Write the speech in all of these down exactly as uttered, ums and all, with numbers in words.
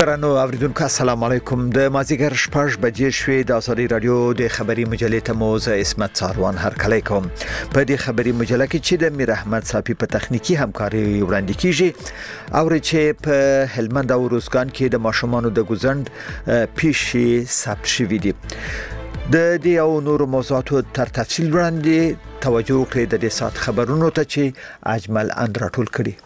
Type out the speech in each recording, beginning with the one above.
درنو اوریدونکو السلام علیکم. د مازیګر شپږ بجې شوې د ازادي رادیو د خبري مجلې ته موزه اسمت څاروان هرکلی کوم. په دې خبري مجله کې چې د میر احمد صافي په تخنیکی همکاري وړاندې کیږي او چې په هلمند او روزګان کې د ماشومانو د ګوزند پیښې ثبت شوې دي. د دې او نور موضوعاتو تر تفصیل وړاندې توجه وکړئ د دې سات خبرونو ته چې اجمل اند راټول کړي.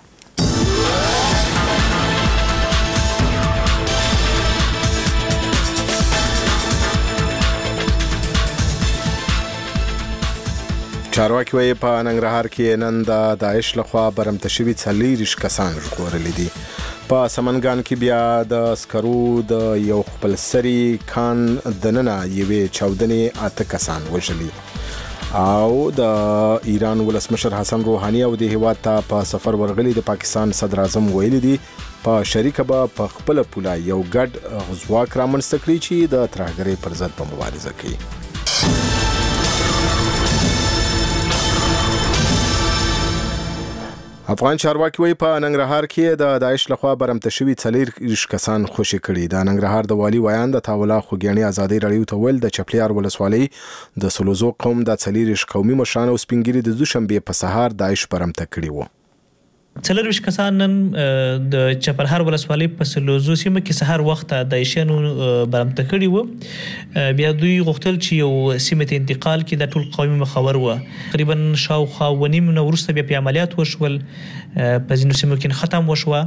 چارواکي وایي په ننګرهار کې نن د داعش لخوا برمته شوي څلوېښت کسان ژغورلي دي. په سمنګان کې بیا د عسکرو د یو خپلسري کان دننه یوې چاودنې اته کسان وژلي او د ایران ولسمشر حسن روحاني او د هیواد ته په سفر ورغلي د پاکستان صدر اعظم ویلي دي په شریکه به په خپل پوله یو ګډ ځواک رامنځته کړي چې د ترهګرۍ پر ضد په مبارزه کوي. افغان چارواکي وایي په ننګرهار کې د داعش لخوا برمته شوي څلوېښت کسان خوشي کړي. د ننګرهار د والي ویان د تاولا خوګیاڼي ازادي رادیو ته ویل د چپلیار ولسوالۍ د سلوزو قوم د څلوېښت قومي مشران او سپینګیري د دوشنبې په سهار داعش برمته کړي وو. څلوېښت کسان نن د چپرهار ولسوالۍ په سلوزو سیمه کې سهار وخت د داعشیانو برمته کړي وو. بیا دوی غوښتل چې یو سیمه ته انتقال کړي. د ټول قومي مخاور وو. تقریبا شاوخوا ونیم نو وروسته بیا په عملیات وشول. په ځینو سیمو کې ختم وشوه.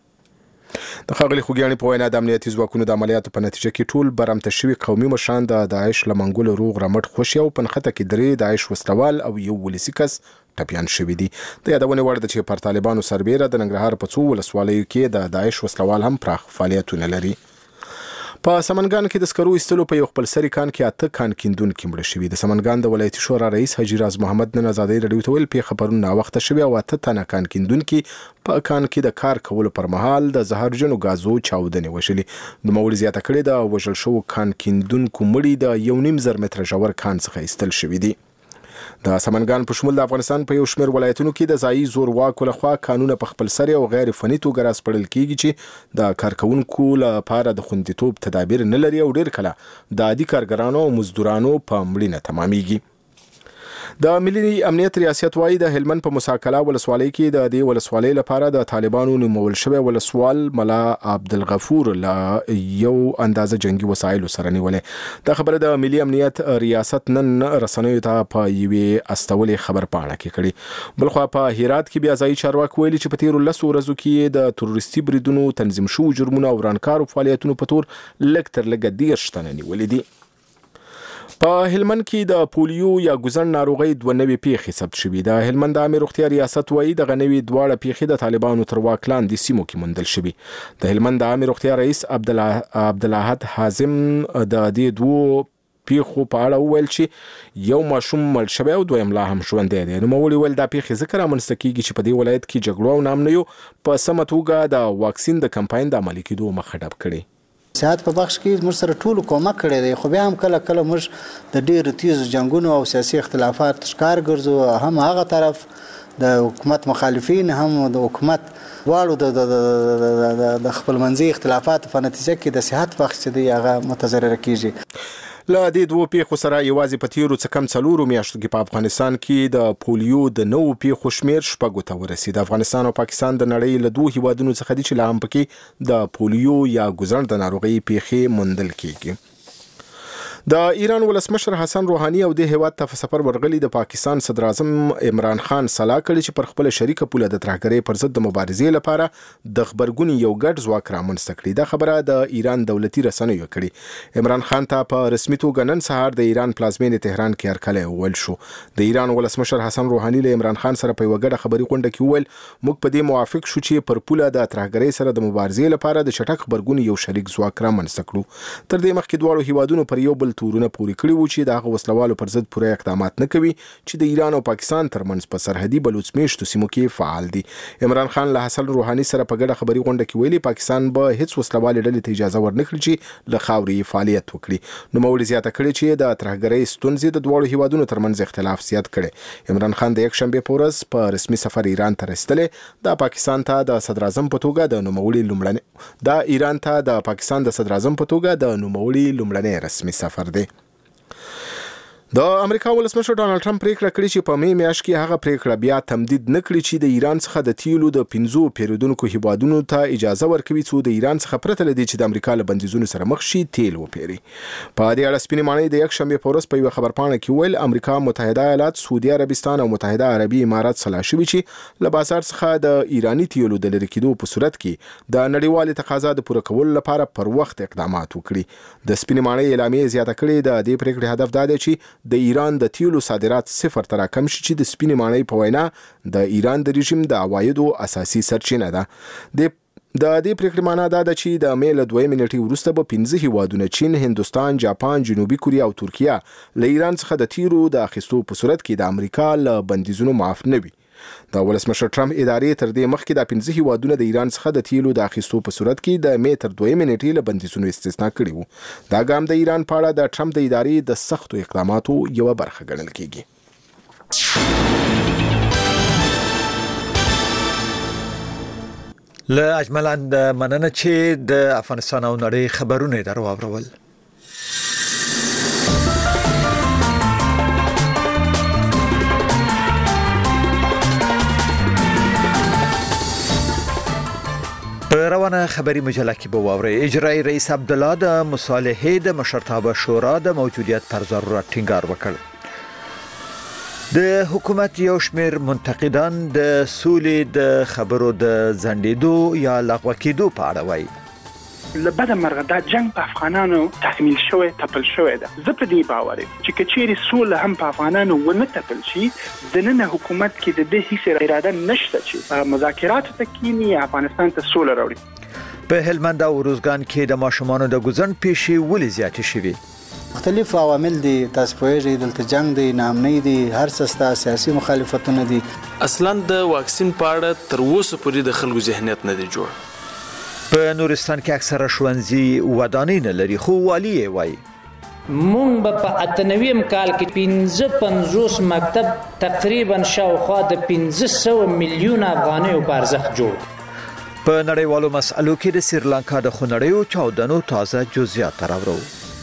د ښاغلي خوګیاڼي په وینا د امنیتي ځواکونو د عملیاتو په نتیجه کې ټول برمته شوي قومي مشران د داعش له منګولو روغ رمټ خوشي او په نښته کې درې داعش وسلوال او یو ولسي کس ټپیان شوي دي. د یادونې وړ ده چې پر طالبانو سربیره د ننګرهار په څو ولسوالیو کې د داعش وسلوال هم پراخ فعالیتونه لري. په سمنګان کې د سکرو ایستلو په یو خپلسري کان کې اته کان کیندونکي مړه شوي. د سمنګان د ولایتي شورا رئیس حاجي راز محمد نن ازادي رادیو ته ویل پیښه پرون ناوخته شوې او اته تنه کان کیندونکي په کان کې د کار کولو پر مهال د زهرجنو غازو چاودنې وشلې. د نوموړي زیاته کړې د وژل شوو کان کیندونکو مړي د یو نیم زر متره ژور کان څخه ایستل شوي دي. د سمنګان په شمول د افغانستان په یو شمېر ولایتونو کې د ځایي زورواکو لخوا قانونه په خپلسري او غیر فني توګه راسپړل کیږي چې د کارکونکو لپاره د خوندیتوب تدابیر نه لري او ډېر کله د عادي کارګرانو او مزدورانو په مړینه تمامیږي. د ملي امنیت ریاست وايي د هلمند په مساکلا ولسوالۍ کې د دې ولسوالۍ لپاره د طالبانو نومول شوی ولسوال ملا عبدالغفور له یو اندازه جنگي وسایلو سره نیولې. دا خبره د ملي امنیت ریاست نن رسنیو ته په یوې استولې خبر پاڼه کې کړي. بلخوا په هرات کې بیا ځایي چارواکي ویلي چې په تیرو لسو ورځو کې د تروریستي بریدونو تنظیم شوو جرمونو او ورانکارو فعالیتونو په تور لږ تر لږه دېرش تنه نیولې دي. په هلمند کې د پولیو یا ګوزن ناروغۍ دوه نوې پیښې ثبت شوي. د هلمند عامه روغتیا ریاست وایي دغه نوې دواړه پیښې د طالبانو تر واک لاندې سیمو کې موندل شوي. د هلمند عامه روغتیا رئیس عبدالاحد حازم د دې دوو پیښو په اړه وویل چې یو ماشوم مړ شوی او دویم لا هم ژوندی دی. نوموړي ویل دا پیښې ځکه رامنځته کیږي چې په دې ولایت کې جګړو او ناامنیو په سمه توګه د واکسین د کمپاین د عملي کېدو مخه ډب کړي. سیاحت په بخش کې موږ سره ټولو کومک کړی دی، خو بیا هم کله کله موږ د ډېرو تیزو جنګونو او سیاسي اختلافات ښکار ګرځو. هم هغه طرف د حکومت مخالفین هم د حکومت دواړو د د خپلمنځي اختلافاتو په نتیجه کې د سیاحت بخش چې دی هغه متضرره کیږي. له دې دوو پیښو سره یوازې په تیرو څه کم څلورو میاشتو کې په افغانستان کې د پولیو د نوو پیښو شمېر شپږو ته ورسېد. افغانستان او پاکستان د نړۍ له دوو هیوادونو څخه دي چې لا هم پکې د پولیو یا ګوزن د ناروغۍ پیښې موندل کیږي. د ایران ولسمشر حسن روحاني او د هیواد ته سفر ورغلي د پاکستان صدر اعظم عمران خان صلاح کړي چې پر خپل شریکه پوله د ترهګرۍ پر ضد د مبارزې لپاره د خبرګون یو ګډ ځواک رامنځته کړي. دا خبره د ایران دولتي رسنیو کړي. عمران خان ته په رسمي توګه نن سهار د ایران پلازمینې تهران کې هرکلی وویل شو. د ایران ولسمشر حسن روحاني له عمران خان سره په یوه ګډه خبري غونډه کې وویل موږ په دې موافق شو چې پر پوله د ترهګرۍ سره د مبارزې لپاره د چټک خبرګون یو شریک ځواک رامنځته کړو. تر دې مخکې دواړو هیوادونو پر یو بل خپل تورونه پوري کړي وو چې د هغه وسلوالو پر ضد پوره اقدامات نه کوي چې د ایران او پاکستان ترمنځ په سرحدي بلوچ میشتو سیمو کې فعال دي. عمران خان له حسن روحاني سره په ګډه خبري غونډه کې ویلي پاکستان به هیڅ وسلوالې ډلې ته اجازه ورنکړي چې له خاورې فعالیت وکړي. نو مولوی زیاته کړي چې د ترهګرۍ ستونزې د دواړو هیوادونو ترمنځ اختلاف زیات کړي. عمران خان د یک شنبه په ورځ په رسمي سفر ایران ته رسیدلې. د پاکستان ته د صدر اعظم په توګه د نوموړي لومړنی د ایران ته د پاکستان د صدر اعظم په توګه د نوموړي لومړنی رسمي سفر دی. د امریکا ولسمشر ډانلډ ټرمپ پریکړه کړې چې په می میاشت کې هغه پریکړه بیا تمدید نکړي چې د ایران څخه د تیلو د پنځو پیرودونکو هیوادونو ته اجازه ورکوي چې د ایران څخه پرته لدی چې د امریکا له بندیزونو سره مخ شي تیل وپیري. په دې اړه سپینې معنی د یک شنبه په ورځ په یو خبرپاڼه کې ویل امریکا متحده ایالات، سعودي عربستان او متحده عربي امارات سلا شوي چې له بازار څخه د ایرانی تیلو د لرې کېدو په صورت کې د نړیوالې تقاضا د پوره کولو لپاره پر وخت اقدامات وکړي. د سپینې معنی اعلامیه زیاته کړې د دې پریکړې هدف دا دی چې د ایران د تیلو صادرات صفر ته راکم شي چې د سپینې ماڼۍ په وینا د ایران د رژیم د عوایدو اساسي سرچینه ده. د د دې پریکړې معنا دا ده چې د می له دویمې نیټې وروسته به پنځه هیوادونه چین، هندوستان، جاپان، جنوبي کوریا او ترکیه له ایران څخه د تیلو د اخیستو په صورت کې د امریکا له بندیزونو معاف نه وي. د ولسمشر ټرمپ ادارې تر دې مخکې د پنځه هیوادونو د ایران څخه د تیلو د اخیستو په صورت کې د می تر دویمې نیټې له بندیزونو استثنا کړی وو. دا ګام د ایران په اړه د ټرمپ د ادارې د سختو اقداماتو یوه برخه ګڼل کېږي. له اجملاً مننه چې د افغانستان او نړۍ خبرونه درو اورول. روانه خبری مجله کې به واوري اجرایی رئیس عبدالله د مصالحې د مشرتابه شورا د موجودیت پر ضرورت ټینګار وکړ. د حکومت یو شمېر منتقدان د سولې د خبرو د ځنډېدو یا لغوه کېدو په اړه وایي. لبدا مرغه دا جنگ په افغانانو تحمیل شوی تپل شوی ده. زه په دې باور یم چې کچېری سوله هم په افغانانو ونه تپل شي د نن حکومت کې د دې هیڅ اراده نشته چې مذاکرات ته کینی افغانستان ته سوله راوړي. په هلمند او روزګان کې د ماشومانو د ګوزن پیښې ولې زیاتې شوي؟ مختلف عوامل دي. تاسو پوهیږئ دلته جنگ دی، نامنۍ دي، هر سستا سیاسي مخالفتونه دي. اصلا د واکسین په اړه تر اوسه پورې د خلکو ذهنیت نه دی جوړ. په نورستان کې اکثره ښوونځي ودانۍ نه لري خو والي یې وایي مونږ به په اتنویم کال کې پنځه پنځوس مکتب تقریبا شاوخوا د پنځه سوه میلیون افغانیو په ارزښت جوړ. په نړیوالو مسألو کې د سریلانکا د خونړیو چاودنو تازه جزئیات راوړو.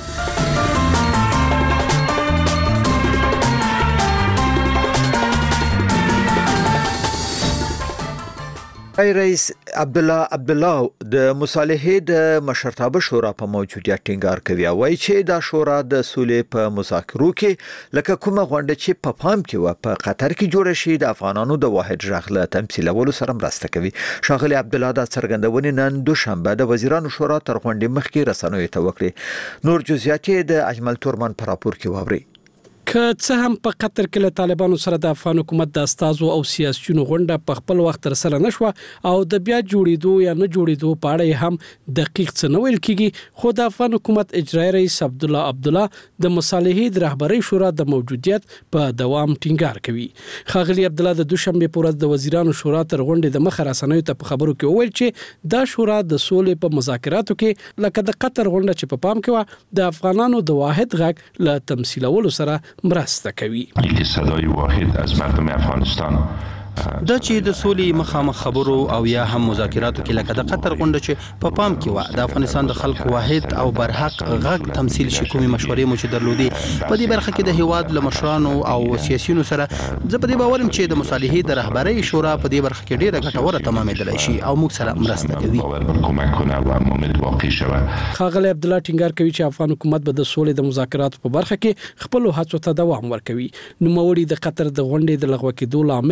رئیس عبدالله عبدالله د مصالحې د مشرتابه شورا په موجودیت ټینګار کوي او وايي چې دا شورا د سولې په مذاکرو کې لکه کومه غونډه چې په پام کې و په قطر کې جوړه شي د افغانانو د واحد ژغ له تمثیلولو سره مرسته کوي. ښاغلي عبدالله دا څرګندونې نن دوشنبه د وزیرانو شورا تر غونډې مخکې رسنیو ته وکړي. نور جزئیات د اجمل تورمن په راپور کې واوري. که څه هم په قطر کې له طالبانو سره د افغان حکومت د استازو او سیاسيونو غونډه په خپل وخت تر سره نشوه او د بیا جوړېدو یا نه جوړېدو په اړه هم دقیق څه نه ویل کیږي، خو د افغان حکومت اجرایی رئیس عبدالله عبدالله د مصالحې د رهبرۍ شورا د موجودیت په دوام ټینګار کوي. ښاغلي عبدالله د دوشنبه په ورځ د وزیرانو شورا تر غونډې د مخه رسنیو ته په خبرو کې وویل چې دا شورا د سولې په مذاکراتو کې لکه د قطر غونډه چې په پام کې و د افغانانو د واحد غږ له تمثیلولو سره مرسته کوي. یک صدای واحد از مردم افغانستان دا چې د سولې مخامخ خبرو او یا هم مذاکراتو کې لکه د قطر غونډه چې په پام کې و د افغانستان د خلکو واحد او برحق غږ تمثيل شي کومي مشورې مو چې درلودي په دې برخه کې د هیواد لمشرانو او سیاسيونو سره زه په دې باور یم چې د مصالحې د رهبرۍ شورا په دې برخه کې ډیره ګټوره تمامېدلی شي او موږ سره مرسته کوي. ښاغلی عبدالله ټینګار کوي چې افغان حکومت به د سولې د مذاکراتو په برخه کې خپل هڅو ته دوام ورکوي. نوموړي د قطر د غونډې د لغوه کېدو لامل ناسم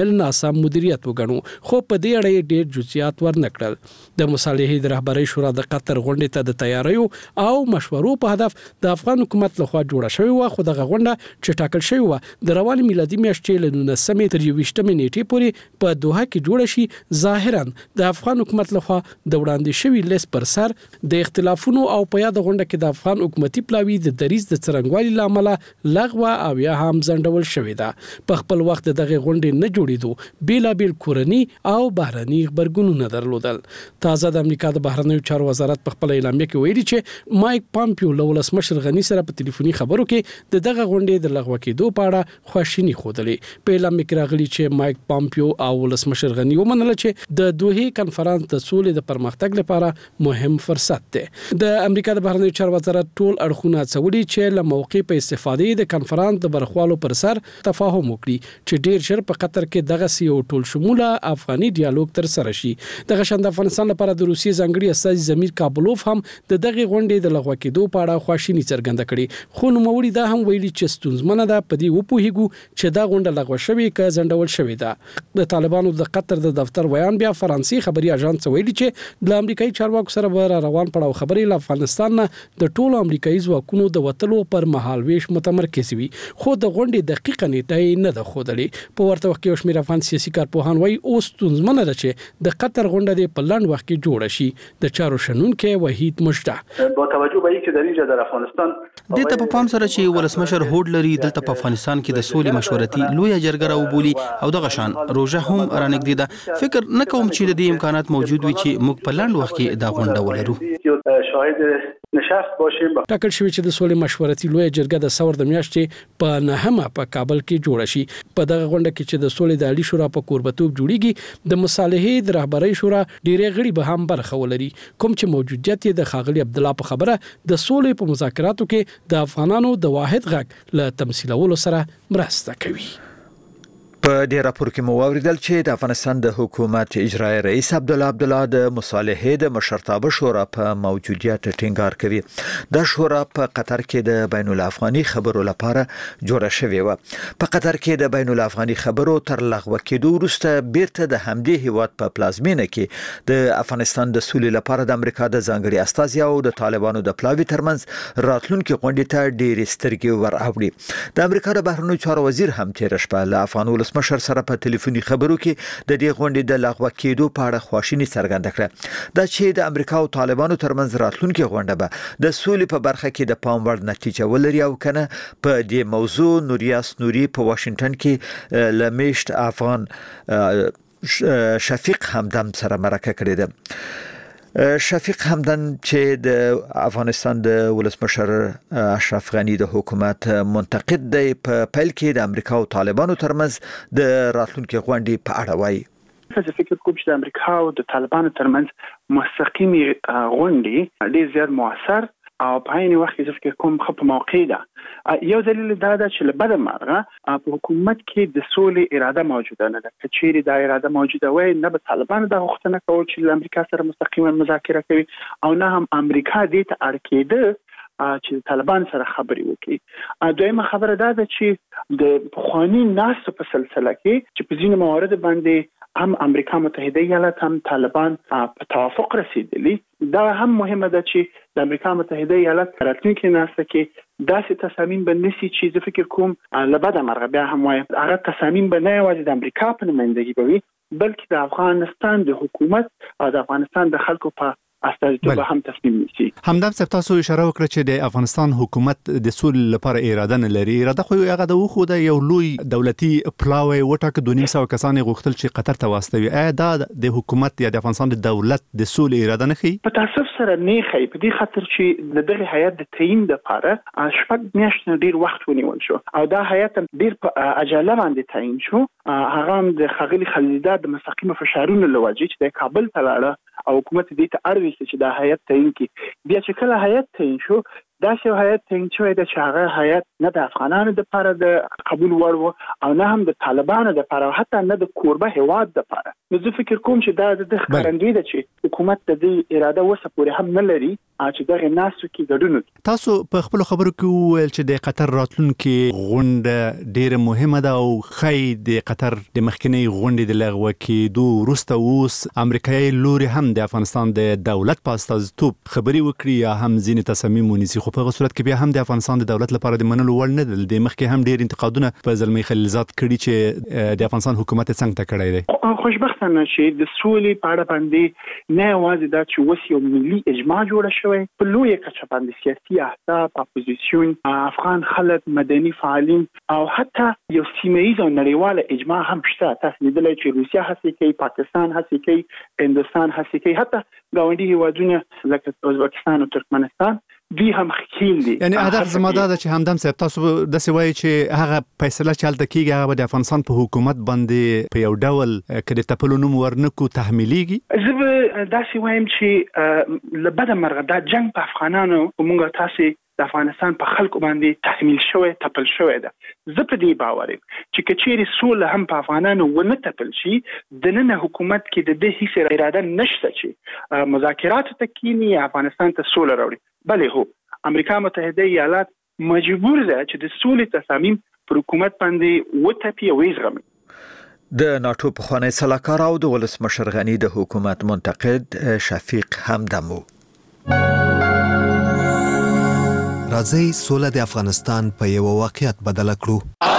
سم مدیریت وګڼو خو په دې اړه ډېر جزئیات ورنکړل. د مصالحې د رهبرۍ شورا د قطر غونډې ته د تیاریو او مشورو په هدف د افغان حکومت لخوا جوړه شوې و، خو دغه غونډه چې ټاکل شوې و د روان میلادي میاشتې له نولسمې تر یوویشتمې نیټې پورې په دوحه کې جوړه شي. ظاهرا د افغان حکومت لخوا د وړاندې شوی لیست پر سر د اختلافونو او په یاد غونډه کې د افغان حکومتي پلاوی د دریز د څرنګوالي لامل لغوه او یا هم ځنډول شوې ده. په خپل وخت دغه غونډې نه جوړېدو بیلابیل کورنی او بهرني خبرګونونه درلودل. تازه د امریکا د بهرنیو چارو وزارت په خپل اعلامیه کې ویلي چې مایک پامپیو له ولسمشر غنی سره په ټلیفوني خبرو کې د دغه غونډې د لغوه کېدو په اړه خواشیني ښودلې. په اعلامیه کې راغلي چې مایک پامپیو او ولسمشر غنی ومنله چې د دوحې کنفرانس د سولې د پرمختګ لپاره مهم فرصت دی. د امریکا د بهرنیو چارو وزارت ټول اړخونه څوړي چې له موقع په استفادې د کنفرانس د برخوالو پر سر تفاهم وکړي چې ډیر ژر په قطر کې دغه سی او ټول شموله افغاني ډیالوګ تر سره شي. دغه شند افغانستان لپاره د روسیې ځانګړي استازي زمیر کابلوف هم د دغه غونډې د لغوه کېدو په اړه خواشیني څرګنده کړې، خو نوموړي دا هم ویلي چې ستونزمنه ده په دې وپوهیږو چې دا غونډه لغوه شوې که ځنډول شوې ده. د طالبانو د قطر د دفتر ویان بیا فرانسې خبري اژانس ویلي چې د امریکایي چارواکو سره به روان پړاو خبرې له افغانستان نه د ټولو امریکایي ځواکونو د وټلو پر مهال ویش متمرکز وي، خو د غونډې دقیقه نیټه نه ده ښودلې. په ورته وخت کې یو شمېر افغان سیاسي کارپوهان وایي اوس ستونزمنه ده چې د قطر غونډه د په لنډ وخت کې جوړه شي. د چارو شنونکي وحید مشته با توجه به اینکه در اینجا در افغانستان د ته په پام سره چې ولسمشر هوډ لري دلته په افغانستان کې د سولې مشورتي لوی جرګه راوبولي او دغه شان روژه هم رانږدې ده. فکر نه کوم چې د دې امکانات موجود وي چې موږ په لاندې وخت کې دا غونډه ولرو. شاهد نشست باشیم. ټاکل شوی چې د سولې مشورتي لوی جرګه د ثور د میاشتې په نهمه په کابل کې جوړه شي. په دغه غونډه کې چې د سولې د عالی شورا په کوربتوب جوړیږي د مصالحې د رهبرۍ شورا ډیری غړي به هم برخه ولري، کوم چې موجودیت د خاغلی عبد الله په خبره د سولې په مذاکراتو کې د افغانانو د واحد غږ له تمثيلولو سره مرسته کوي. په دې راپور کې مو واوریدل چې د افغانستان د حکومت اجرایی رئیس عبد الله عبد الله د مصالحې د مشرتابه شورا په موجودیت ټینګار کوي. د شورا په قطر کې د بین الافغاني خبرو لپاره جوړه شوې و. په قطر کې د بین الافغاني خبرو تر لغوه کېدو وروسته بیرته د همدې هیواد په پلازمینه کې د افغانستان د سولې لپاره د امریکا د ځانګړي استازي او د طالبانو د پلاوی ترمنځ راتلونکي غونډې ته ډېرې سترګې ور اوړي. د امریکا د بهرنیو چارو وزیر هم تیر شپه له افغان مشر سره په ټلیفوني خبرو کې د دې غونډې د لغوه کېدو په اړه خواشیني څرګنده کړه. دا چې د امریکا او طالبانو ترمنځ راتلونکي غونډه به د سولې په برخه کې د پام وړ نتیجه ولري او کنه په دې موضوع نوریاس نوري په واشنگټن کې لمیشت افغان شفیق همدم سره مرکه کړې ده. شفیق همدان چې د افغانستان د ولسمشر اشرف غنی د حکومت منتقد دی، په پیل کې د امریکا او طالبانو ترمنځ د راتلونکي غونډې په اړه وایي. زه فکر کوم چې د امریکا او د طالبانو ترمنځ مستقیمي غونډې ډېر زیات موثر او په عین وخت کې فکر کوم خپ موقع ده. یو دلیل دا ده چې له بده مرغه په حکومت کې د سولې اراده موجوده نه ده. که چیرې دا اراده موجوده وای نه به طالبان دا غوښتنه کوي چې له امریکا سره مستقیما مذاکره کوي او نه هم امریکا دې ته اړ کېده چې طالبان سره خبرې وکړي. دویمه خبره دا ده چې د پخوانی ناستو په سلسله کې چې په ځینو موارد باندې هم امریکا متحده ایالات هم طالبان په توافق رسیدلی. دا هم مهمه ده چې د امریکا متحده ایالات راتلونکي ناسته کې داسې تصامیم به نسی چې زه فکر کوم لبده مرغه بیا هم وایم هغه تصامیم به نه یوازې د امریکا په نمایندګي به وي بلکې د افغانستان د حکومت او د افغانستان د خلکو په استازیتوب هم تصمیم نیسي. همدم صاحب تاسو اشاره وکړه چې د افغانستان حکومت د سولې لپاره اراده نه لري. اراده خو هغه د وخو د یو لوی دولتي پلاوی وټاک دوه نیم سو کسان غوښتل چې قطر ته واستوي. آیا دا د حکومت یا د افغانستان د دولت د سولې اراده نه ښيي؟ په تاسف سره نه ښيي، په دې خاطر چې د دغه هیئت د تعیین لپاره شپږ میاشتې ډیر وخت ونیول شو او دا هیئت ډیر په عجله باندې تعیین شو. هغه هم د خغلی خلیلزاد د مستقیم فشارونو لوجه چې د کابل ته لاړه او حکومت دې ته اړ وست چې دا هیئت تعیین کی. بیا چې کله هیئت تعیین شو دا یو هیئت څنګه شوی د هغه هیئت نه د افغانانو د لپاره د قبول وړ وو او نه هم د طالبانو د لپاره حتی نه د کوربه هیواد د لپاره. نو زه فکر کوم چې دا د ښکارندوی ده چې حکومت د دې اراده وسه پورې هم نه لري چې دغه ناسو کې ګډون. تاسو په خپل خبرو کې ویل چې د قطر راتلونکي غونډه ډیره مهمه ده او خی د قطر د مخکنی غونډې د لغوه کېدو وروسته اوس امریکایي لوري هم د افغانستان د دولت په استازیتوب خبري وکړي یا هم ځینې تصامیم ونیسي، خو په هغه صورت کې بیا هم د افغانستان د دولت لپاره د منلو وړ نه دي. د مخکې هم ډیر انتقادونه په زلمی خلیلزاد کړي چې د افغانستان حکومت څنګه ته کړی دی. خوشبختانه چې د سولې په اړه باندې نه یوازې دا چې اوس یو ملي اجماع جوړه شوې، په لویه کچه باندې سیاسي احزاب، اپوزیسیون، افغان خلک، مدني فعالین او حتی یو سیمه ییز او نړیواله اجماع هم شته. تاسو لیدلی چې روسیا هڅې کوي، پاکستان هڅې کوي، هندوستان هڅې کوي، حتی ګاونډي هیوادونه لکه ازبکستان او ترکمنستان دوی هم خیل دي. یعنی هدف زما دا چې همدم صاحب تاسو د سوي چې هغه فیصله چالت کیږي هغه د افغانستان په حکومت باندې په یو ډول کړي تپلو نوم ورنکو تحمیلیږي. زه دا سی وایم چې لبد مرغه دا جنگ په افغانانو موږ تاسو د افغانستان په خلکو باندې تحمیل شوی تپل شوی ده. زه په دې باور یم چې کچېری سوله هم په افغانانو ونه تپل شي د نن حکومت کې د دې هیڅ اراده نشته چې مذاکرات ته کینی افغانستان ته سوله راوړي. بلې هو امریکا متحده ایالات مجبور ده چې د سولې تصامیم پر حکومت باندې وتپي او وزغمي. د ناتو پخوانی سلاکار او د ولسمشر غنی د حکومت منتقد شفیق همدمو. راځي سوله د افغانستان په یو واقعیت بدل کړو.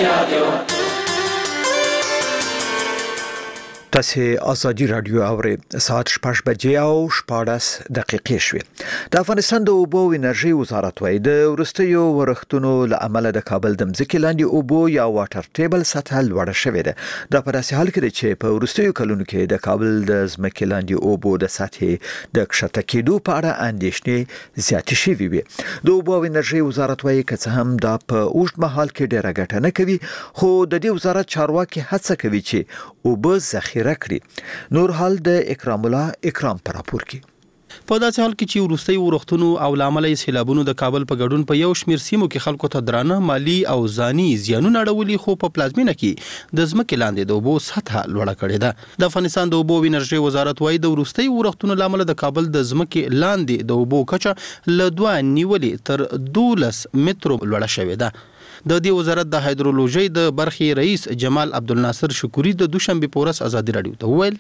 تاسو ازادي رادیو اورئ. ساعت شپږ بجې او شپږ دقیقې شوې. د افغانستان د اوبو او انرژي وزارت وايي د ورستیو ورښتونو له امله د کابل د مځکې لاندې اوبو یا واټر ټیبل سطح لوړه شوې ده. دا په داسې حال کې ده چې په ورستیو کلونو کې د کابل د ځمکې لاندې اوبو د سطح د کښته کېدو په اړه اندېښنې زیاتې شوې وي. د اوبو او انرژي وزارت وايي که څه هم دا په اوږد مهال کې ډېره ګټه نه کوي، خو د دې وزارت چارواکي هڅه کوي چې اوبه ذخیره کړي. نور حال د اکرام الله اکرام پر راپور کې. په داسې حال کې چې وروستي ورښتونو او لامل سیلابونو د کابل په ګډون په یو شمیر سیمو کې خلکو ته درانه مالی او ځاني زیانونه اړولي، خو په پلازمینه کې د ځمکې لاندې د اوبو سطح لوړه کړې ده. د افغانستان د اوبو او انرژي وزارت وايي د وروستي ورښتونو لامل د کابل د ځمکې لاندې د اوبو کچه له دوه نیولې تر دولس مترو لوړه شوې ده. د دې وزارت د هایدرولوژي د برخې رئیس جمال عبدالناصر شکوري د دوشنبه پورس ازادي رادیو ته وویل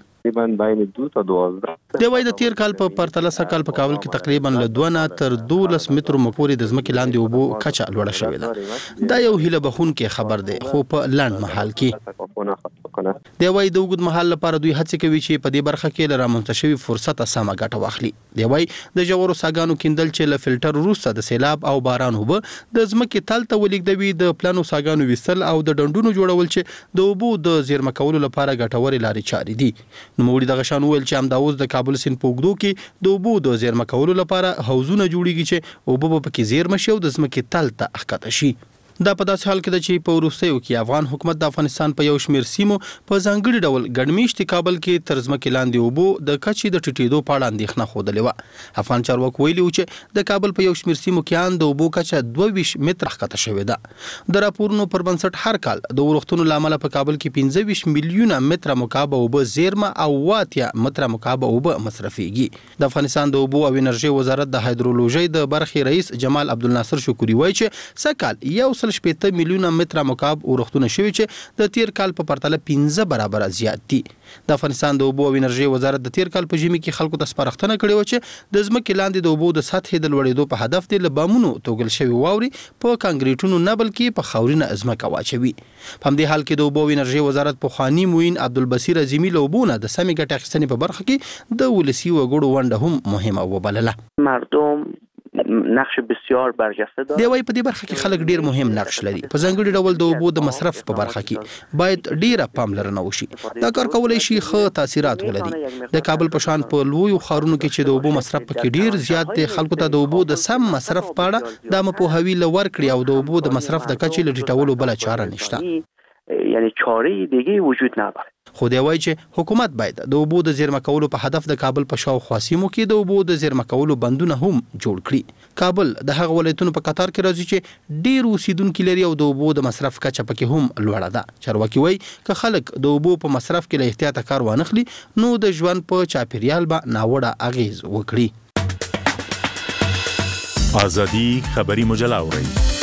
د وای د تیر کال په پرتله سکهال په کابل کې تقریبا له دوه نه تر دولس مترو مپورې د ځمکې لاندې اوبو کچه لوړه شوې ده. دا یو هیله بخونکې خبر دی، خو په لاند محل کې د وای د وګد محل لپاره دوی هڅه کوي چې په دې برخه کې لري منتشوي فرصت سمه ګټه واخلي. د وای د جوړو ساګانو کیندل چې له فلټر وروسته د سیلاب او باران وب د ځمکې تل ته ولګدوي، د پلانو ساګانو وستل او د ډنډونو جوړول چې د اوبو د زیرمه کولو لپاره ګټوري لارې چارې دي. نو موږ دغه شان ویل چې هم دا اوس د کابل سیند په اوږدو کې د اوبو د زیرمه کولو لپاره حوضونه جوړیږي چې اوبه په کې زیرمه شي او د ځمکې تل ته ښکته شي. دا په داسې حال کې ده چې په وروستیو کې افغان حکومت د افغانستان په یو شمیر سیمو په ځانګړي ډول ګډمیشتي کابل کې تر ځمکې لاندې اوبو د کچې د ټیټېدو په اړه اندېښنه ښودلې وه. افغان چارواکو ویلي و چې د کابل په یو شمیر سیمو کې ان د اوبو کچه دوه ویشت متره ښکته شوې ده. د راپورونو پر بنسټ هر کال د ورښتونو له امله په کابل کې پنځه ویشت میلیونه متره مکعب اوبه زیرمه او اووه متره مکعب اوبه مصرفېږي. د افغانستان د اوبو او انرژي وزارت د هایدرولوژي د برخې رئیس جمال عبدالناصر شکوري وایي چې سکهال یو سل شپېته میلیونه متره مکعب ورښتونه شوي چې د تیر کال په پرتله پنځه برابره زیات دي. د افغانستان د اوبو او انرژي وزارت د تیر کال په ژمي کې خلکو ته سپارښتنه کړې و چې د ځمکې لاندې د اوبو د سطحې د لوړېدو په هدف د بامونو توګل شوی واوري په کانکریټونو نه بلکې په خاورینه ځمکه واچوي. په همدې حال کې د اوبو او انرژي وزارت پخوانی معین عبدالبصیر عظیمی له اوبو نه د سمې ګټې اخیستنې په برخه کې د ولسي وګړو ونډه هم مهمه وبلله. مردم نقش بسیار برجسته داره. دی وايي په دې برخه کې خلک ډیر مهم نقش لري. په ځانګړي ډول د اوبو د مصرف په برخه کې باید ډیره پاملرنه وشي. دا کار کولای شي ښه تاثیرات ولري. د کابل په شان په لویو ښارونو کې چې د اوبو مصرف پکې ډیر زیات دی، خلکو ته د اوبو د سم مصرف په اړه د مپوهاوي لور کړی او د اوبو د مصرف د کچې لټولو بل چاره نشته. یعنی چاره دیگه وجود نداره. خو دی وایي چې حکومت باید د اوبو د زیرمه کولو په هدف د کابل په شاوخوا سیمو کې د اوبو د زیرمه کولو بندونه هم جوړ کړي. کابل د هغه ولایتونو په قطار کې راځي چې ډیر اوسیدونکو لري او د اوبو د مصرف کچه پکې هم لوړه ده. چارواکي وایي که خلک د اوبو په مصرف کې له احتیاط کار وانخلي نو د ژوند په چاپیریال به ناوړه اغیز وکړي. ازادي خبري مجله اوري.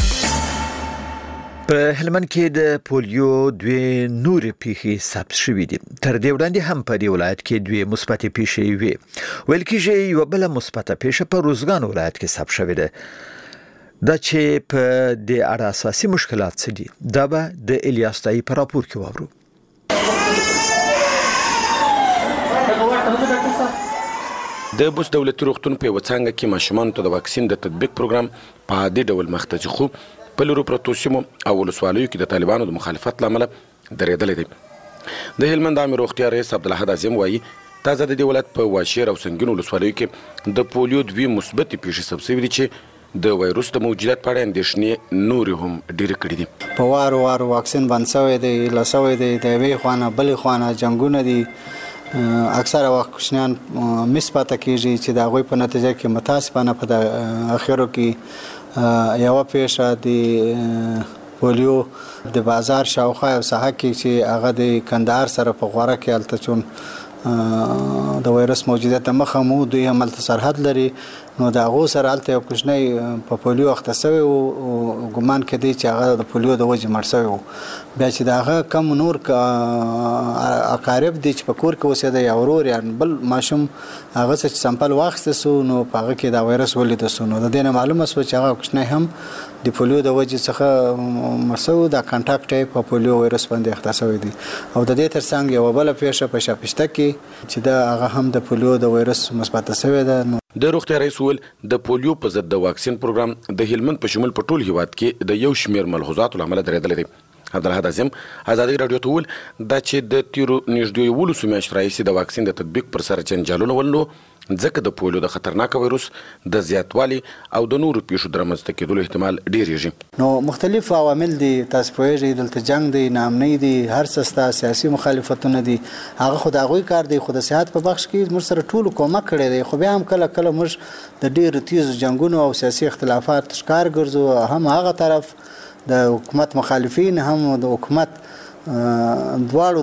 په هلمند کې د پولیو دوی نور پیښې ثبت شوې دي. تر دې وړاندې هم په دې ولایت کې دوی مثبت پیښې وي. ویل کېږي یو بل مثبت پیښه په روزګان ولایت کې ثبت شوې ده. دا چې په دې اړه اساسي مشکلات څه دي دا به د الیاس تای په راپور کې واورو. د بوس دولتي روغتون په وڅنګ کې ماشومان ته د واکسین د تطبیق پروګرام په عادي ډول مخ ته خو په لورو پروتو سیمو او ولسوالیو کې د طالبانو د مخالفت لامل درېدل دي. د هلمند عامه روغتیا رئیس عبدالحد اعظم وایي تازه د دې ولایت په واشیر او سنگین ولسوالیو کې د پولیو دوی مثبت پیښې ثبت شوې دي چې د وایروس د موجودیت په اړه اندېښنې نور هم ډېر کړي دي. په وار وار واکسین باندې شوی دی لاسوي دی د وی خوانه بل خوانه جنگونه دي. اکثره وخت کوشنیان مثبت کیږي چې دا غوي په نتیجه کې متاسفانه په اخرو کې یو پیښه د پولیو د بازار شاوخوا او ساحه کې چې هغه د کندهار سره په غوړه کې الته چون د وایرس موجودیت مخه مو دوی عمل سرحد لري نو دا غو سره الته یو کوشنی په پولیو اخته شوی او ګمان کړي چې هغه د پولیو د وجې مړ شوی بیا چې داغه کم نور اقارب دي چې په کور کې اوسېده یا ورور یا بل ماشوم هغه څه سمپل واخیسته سو نو په هغه کې دا وایرس ولید سو نو د دې نه معلومه شو چې هغه کوشنی هم د پولیو د وجې څخه مرسو دا کانټاکټ په پولیو وایرس باندې اخته شوی دي او د دې ترڅنګ یو بل پیښه په شاپشته کې چې دا هغه هم د پولیو د وایرس مثبت شوی ده. د روغتیا رئیس ول د پولیو په ضد د واکسین پروګرام د هلمند په شمول په ټول هیواد کې د یو شمیر ملحوظاتو لامل درېدل دي. عبدالحد اعظم ازادي رادیو ته ول دا چې د تیرو نږدې یولسو میاشتو راهیسې د واکسین د تطبیق پر سر جنجالونه ولنو ځکه د پولیو د خطرناک وایروس د زیاتوالي او د نورو پیښو د رامنځته کېدلو احتمال ډېرېږي. نو مختلف عوامل دي تاسو پوهیږئ دلته جنگ دی نامنۍ دي هر څه سیاسي مخالفتونه دي هغه خو د هغوی کار دی خو د صحت په بخش کې موږ سره ټولو کومک کړی دی خو بیا هم کله کله موږ د ډېرو تیزو جنګونو او سیاسي اختلافات ښکار ګرځو هم هغه طرف د حکومت مخالفین هم د حکومت دواړو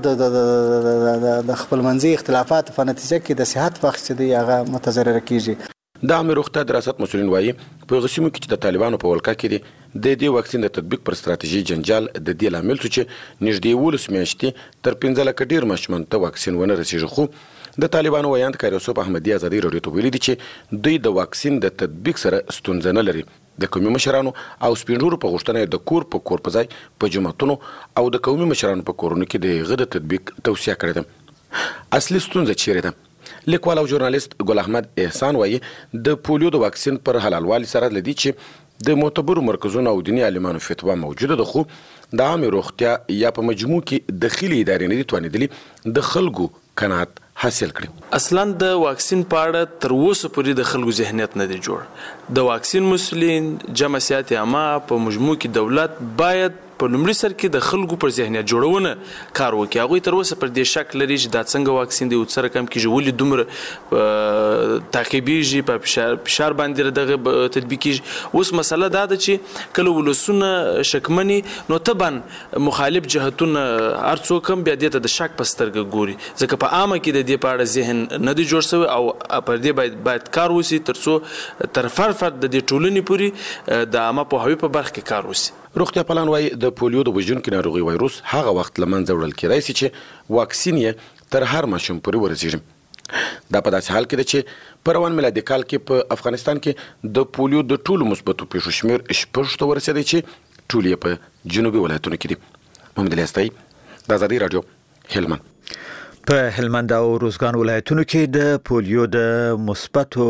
د د خپلمنځي اختلافات په نتیجه کې د صحت بخش دی هغه متضرر کیږي. د عامه روغتیا دراسات مسؤلین وایي په غسیمو کې چې د طالبانو په ولکه کې دي د دې واکسین د تطبیق پر ستراتیژي جنجال د دې لامل چې نږدې ولس میاشتې تر پنځه لکه ډیر ماشومان ته واکسین ونه رسیږي خو د طالبانو ویاند کار یوسف احمدی ازادي رادیو ته ویلي دي چې دوی د واکسین د تطبیق سره ستونزه نه لري. د قومي مشرانو او سپینږیرو په غوښتنه د کور په کور په ځای په جماعتونو او د قومي مشرانو په کورونو کې د هغه د تطبیق توصیه کړې ده. اصلي ستونزه چیرې ده؟ لیکوال او ژورنالیست ګل احمد احسان وایي د پولیو د واکسین پر حلالوالي سره لدی چې د معتبرو مرکزونو او دیني عالمانو فتوا موجوده ده خو د عامه روغتیا یا په مجموع کې داخلي ادارې نه دي توانېدلي د خلکو قناعت حاصل کړي. اصلا د واکسین په اړه تر اوسه پورې د خلکو ذهنیت نه دی جوړ. د واکسین مسؤلین جمع سیاست عامه په مجموع کې دولت باید په لومړي سر کې د خلکو پر ذهنیت جوړونه کار وکړي. هغوی تر اوسه پر دې شک لري چې دا څنګه واکسین دی او څه رقم کېږي ولې دومره تعقیبېږي په فشار فشار باندې دغه تطبیق کېږي. اوس مسله دا ده چې کله ولسونه شکمني نو طبعا مخالف جهتونه هر څوک هم بیا دې ته د شک په سترګه ګوري ځکه په عامه کې د دې په اړه ذهن نه دی جوړ شوی او پر دې باید باید کار وشي تر څو تر فرد فرد د دې ټولنې پورې د عامه پوهاوي په برخه کې کار وشي. روغتیا پالان وایي د پولیو د وژونکي ناروغي وایروس هغه وخت له منځه وړل کېدای شي چې واکسین یې تر هر ماشوم پورې ورسیږي. دا په داسې حال کې ده چې په روان میلادي کال کې په افغانستان کې د پولیو د ټولو مثبتو پیښو شمېر شپږ ته ورسېدی چې ټول یې په جنوبي ولایتونو کې دي. محمد الیاس تای د ازادي رادیو هلمند. په هلمند او روزګان ولایتونو کې د پولیو د مثبتو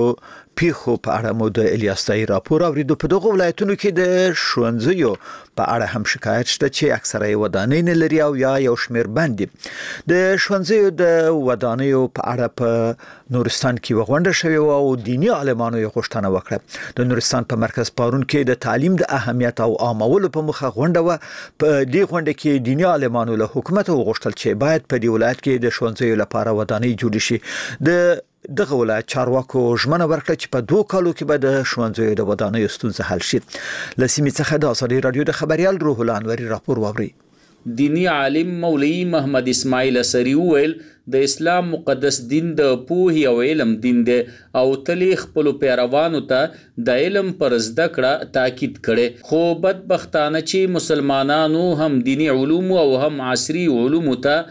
پیښو په اړه مو د الیاس تای راپور اوریدو. په دغه ولایتونو کې د ښوونځیو په اړه هم شکایت شته چې اکثره ودانۍ نه لري او یا یو شمیر بند دي. د ښوونځیو د ودانیو په اړه په نورستان کې وغونډه شوې او دینی عالمانو یې غوښتنه وکړه. د نورستان په مرکز پارون کې د تعلیم د اهمیت او عامولو په مخه غونډه و. په دې غونډه کې دینی عالمانو له حکومت وغوښتل چې باید په دې ولایت کې د ښوونځیو لپاره ودانۍ جوړ شي. د دغه ولایت چارواکو ژمنه ورکړه چې په دوه کالو کې به د ښوونځیو د ودانیو ستونزه حل شي. له سیمې څخه د ازادي رادیو د خبريال روح الله انوري راپور واوري. دینی عالم مولوی محمد اسماعیل اسری ویل د اسلام مقدس دین د پوهې او علم دین دی او تلې خپل پیروانو ته د علم پر زده کړه تاکید کړي. خو بدبختانه چې مسلمانانو هم دینی علوم او هم عصري علوم ته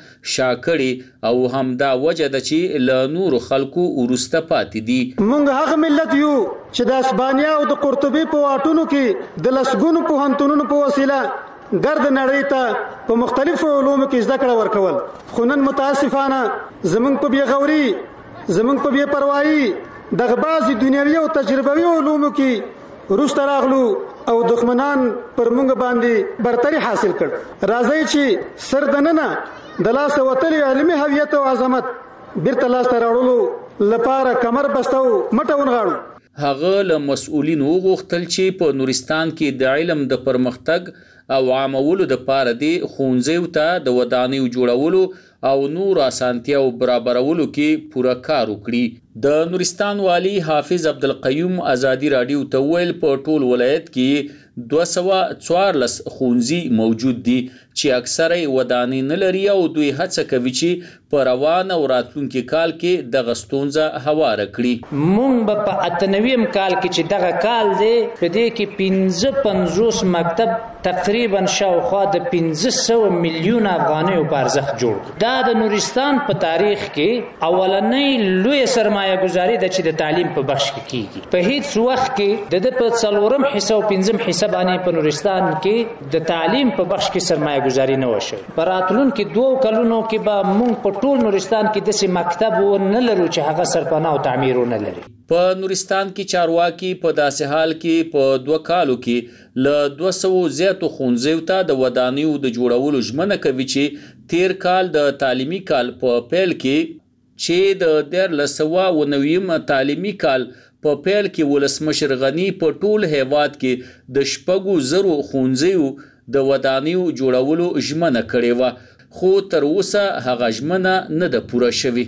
شاکړي او هم دا وجه ده چې له نور خلکو ورسته پاتې دي. موږ هغه ملت یو چې د اسبانیا او د قرطبي په واټونو کې د لسګونو پوهنتونونو په وسیله ګرد نړۍ ته په مختلفو علومو کې زده کړه ورکول. خو نن متاسفانه زمونږ په بیغوري زمونږ په بې پروايي دغه بعضې دنیوي او تجربوي علومو کې وروسته راغلو او دښمنان پر موږ باندې برتري حاصل کړ. راځئ چې سر دننه د لاسه وتلي علمي هویت او عظمت بیرته لاسته راوړلو لپاره کمر بسته او مټه ونغاړو. هغه له مسؤلینو وغوښتل چې په نورستان کې د علم د پرمختګ او عامولو د پاره دی ښوونځیو ته د ودانیو جوړولو او نور اسانتیاو برابرولو کې پوره کار وکړي. د نورستان والی حافظ عبدالقیوم ازادي رادیو ته ویل په ټول ولایت کې دوه سوه څوارلس ښوونځي موجود دي چې اکثره ودانۍ نه لري او دوی هڅه کوي چې په روان او راتلونکي کال کې دغه ستونزه هواره کړي. مونږ به په اته نویم کال کې چې دغه کال دی په دې کې پنځه پنځوس مکتب تقریبا شاوخوا د پنځه سوه میلیون افغانیو په ارزښت جوړ کړو. دا د نورستان په تاریخ کې اولنۍ لوی سرمایه گذاري ده چې د تعلیم په بخش کې کیږي. په هیڅ وخت کې د د په څلورم حصہ او پنځم حصہ باندې په نورستان کې د تعلیم په بخش کې سرمایه گذاري نه وشوه. په راتلونکي دوه کلونو کې به موږ په ټول نورستان کې داسې مکتب ونه لرو چې هغه سرپناه او تعمیر ونه لري. په نورستان کې چارواکي په داسې حال کې په دوه کالو کې له دوه سوو زیاتو ښوونځیو ته د ودانیو د جوړولو ژمنه کوي چې تیر کال د تعلیمي کال په پیل کې چې د دیارلس سوه اوه نویم تعلیمي کال په پیل کې ولسمشر غني په ټول هیواد کې د شپږو زرو ښوونځیو د ودانیو جوړولو ژمنه کړې وه، خو تر اوسه هغه ژمنه نه ده پوره شوې.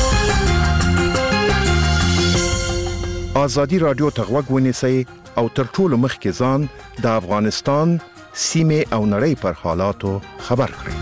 ازادي رادیو ته غوږ ونیسئ او تر ټولو مخکې ځان د افغانستان سیمې او نړۍ پر حالاتو خبر کړئ.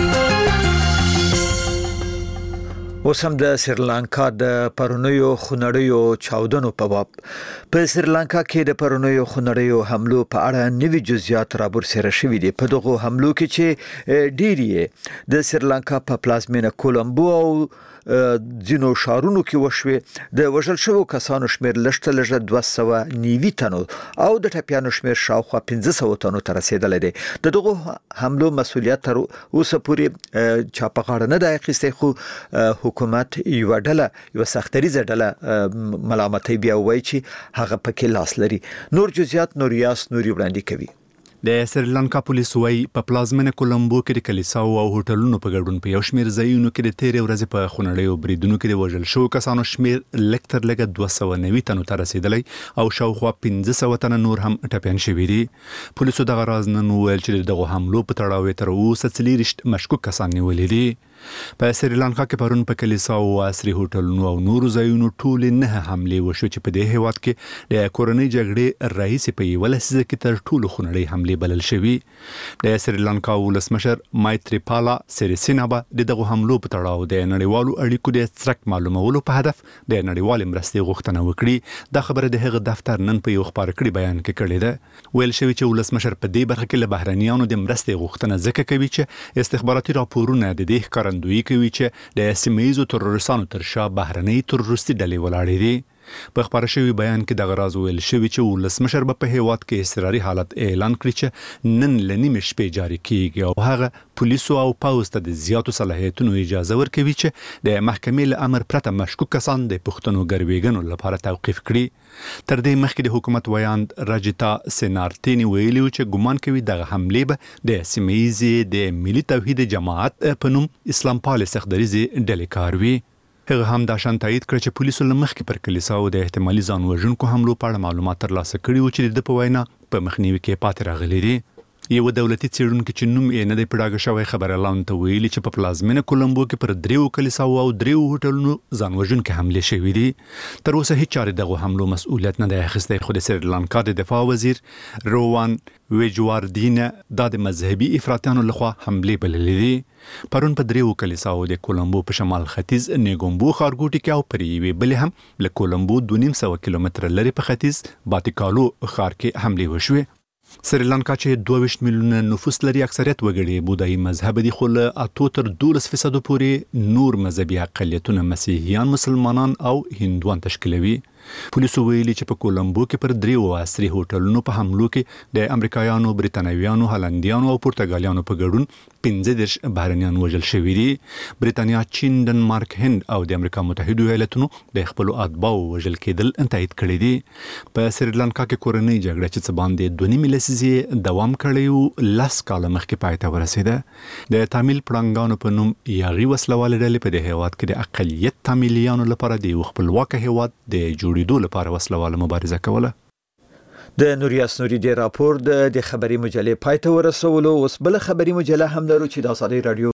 اوس هم د سریلانکا د پرونیو خونړیو چاودنو په باب. په سریلانکا کې د پرونیو خونړیو حملو په اړه نوي جزئیات راپورسره شوي دي. په دغه حملو کې چې ډېری د سریلانکا په پلازمینه کولمبو او ځینو شهرونو کې وشوي. د وژل شوو کسانو شمیر لږ لږ دوه سوه نوي تنو او د ټپیانو شمیر شاوخوا پنځه سوه تنو ته رسیدلی دی. د دغه حملو مسؤلیت تر اوسه پورې چا په غاړه نه دی اخیستی، خو حکومت یو ډله یو سختریزه ډله ملامتي بیا وایي چې هغه پکې لاس لري. نور جزئیات نوریاس نوري وړاندې کوي. د سریلانکا پولیس وايي په پلازمینه کولمبو کې د کلیساو او هوټلونو په ګډون په یو شمیر ځایونو کې د تیرې ورځې په خونړیو بریدونو کې د وژل شوو کسانو شمیر لږ تر لږه دوه سوه نوي تنو ته رسیدلی او شاوخوا پنځه سوه تنه نور هم ټپیان شوي دي. پولیسو دغه راز نن وویل چې د دغو حملو په تړاو تر اوسه څلېرویشت مشکوک کسان نیولي دي. په سریلانکا کې پرون په کلیساو او عصري هوټلونو او نورو ځایونو ټولې نه حملې وشو چې په دې هیواد کې د کورنۍ جګړې راهیسې په یوه لسیزه کې تر ټولو خونړۍ حملې بلل شوي. د سریلانکا ولسمشر مایتریپالا سیریسینا به د دغو حملو په تړاو د نړیوالو اړیکو د څرک معلومولو په هدف د نړیوالې مرستې غوښتنه وکړي. دا خبره د هغه دفتر نن په یو خپاره کړي بیان کې کړې ده. ویل شوي چې ولسمشر په دې برخه کې له بهرنیانو د مرستې غوښتنه ځکه کوي چې استخباراتي راپورونه د دې ښکارندویي کوي چې د سیمه ییزو ترورستانو تر شا بهرنۍ ترورستي ډلې ولاړې دي. په خبره شوی بیان کې د غراز ویل شوی چې ولسمشر په هیواد کې اضطراري حالت اعلان کړی چې نن لنیمه شپې جاری کیږي او هغه پولیسو او پاوز ته د زیاتو صلاحیتونو اجازه ورکوي چې د محکمې له امر پرته مشکوک کسان د پښتنو ګرویګنو لپاره توقیف کړي. تر دې مخکې د حکومت ویاند راجیتا سینارتینی ویلي چې ګومان کوي دغه حمله به د سیمه‌ییزې د ملي توحید جماعت په نوم اسلام پال سختدریزي ډلې کار وي. هغه هم دا شان تایید کړ چې پولیسو لمخکې پر کلیساو د احتمالي ځان وژونکو حملو په اړه معلومات ترلاسه کړي و چې د په وینا په مخنیوي کې پاتې راغلي دي. یو دولتي څېړونکي چې نوم یې نه دی پړاګه شوی خبر اعلان ته ویلي چې په پلازمینه کولمبو کې پر دریو کلیساو او دریو هوټلونو ځان وژونکي حملې شوې دي. تر اوسه هیڅ چارې دغه حملو مسؤلیت نه دی اخیستی، خو د سریلانکا د دفاع وزیر روان ویجواردینه دا د مذهبي افراطیانو لخوا حملې بللې دي. پرون په دریو کلیساو د کولمبو په شمال ختیځ نیګومبو ښارګوټي کې او پر یوې بلې هم له کولمبو دوه نیم سوه کیلومتره لرې په ختیځ باتیکالو ښار کې حملې وشوې. سریلانکا چې دوه ویشت میلیونه نفوس لري اکثریت وګړي بودایي مذهب دي، خو له اتو تر دولس فیصدو پورې نور مذهبي اقلیتونه مسیحیان، مسلمانان او هندوان تشکیلوي. پولیسو ویلي چې په کولمبو کې پر دریو عصري هوټلونو په حملو کې د امریکایانو، بریتانویانو، هالندیانو او پرتګالیانو په ګډون پنځه دېرش بهرنیان وژل شوي دي. بریتانیا، چین، ډنمارک، هند او د امریکا متحدو ایالتونو د خپلو اتباعو وژل کېدل تایید کړي دي. په سریلانکا کې کورنۍ جګړه چې څه باندې دوه نیمې لسیزې دوام کړی و لس کاله مخکې پای ته ورسېده. د تامل پړانګانو په نوم یاغي وسلوالې ډلې په دې هیواد کې د اقلیت تاملیانو لپاره د یو خپلواکه هیواد د جوړېدو لپاره وسلواله مبارزه کوله. د نوریاس نوري د راپور د خبري مجلې پای ته ورسولو. اوس بل خبري مجله هم لرو چې د ازادي رادیو